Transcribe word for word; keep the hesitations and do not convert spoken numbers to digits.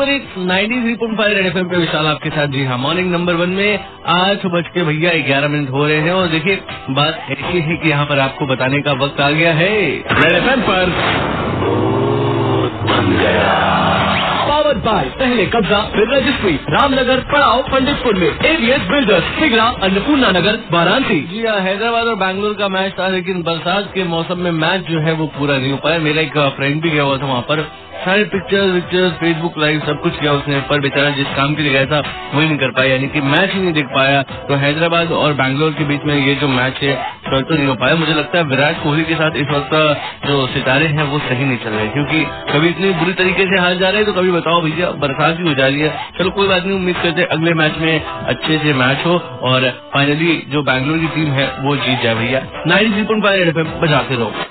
Super hits ninety three point five red FM पे विशाल आपके साथ। जी हाँ, मॉर्निंग नंबर वन में आठ बज के भैया ग्यारह मिनट हो रहे हैं और देखिए बात ऐसी है कि यहाँ पर आपको बताने का वक्त आ गया है रेड एफएम पर पावर्ड बाय पहले कब्जा फिर रजिस्ट्री, रामनगर, पड़ाव, पंडितपुर में एवीएस बिल्डर्स, सिगरा, अन्नपूर्णा नगर, वाराणसी। जी हाँ, हैदराबाद और बैंगलोर का मैच था, लेकिन बरसात के मौसम में मैच जो है वो पूरा नहीं हो पाया। मेरा एक फ्रेंड भी गया हुआ था वहाँ पर, सारे पिक्चर्स विक्चर्स फेसबुक लाइव सब कुछ किया उसने, पर बेचारा जिस काम के लिए गया था वही नहीं कर पाया, यानी कि मैच ही नहीं देख पाया। तो हैदराबाद और बैंगलोर के बीच में ये जो मैच है तो नहीं हो पाया। मुझे लगता है विराट कोहली के साथ इस वक्त जो सितारे हैं वो सही नहीं चल रहे, क्योंकि कभी इतनी बुरी तरीके से हार जा रहे हैं तो कभी बताओ भैया बरसात भी हो जा रही है। चलो कोई बात नहीं, उम्मीद करते अगले मैच में अच्छे से मैच हो और फाइनली जो बैंगलोर की टीम है वो जीत जाए। भैया ninety three point five red FM बजाते रहो।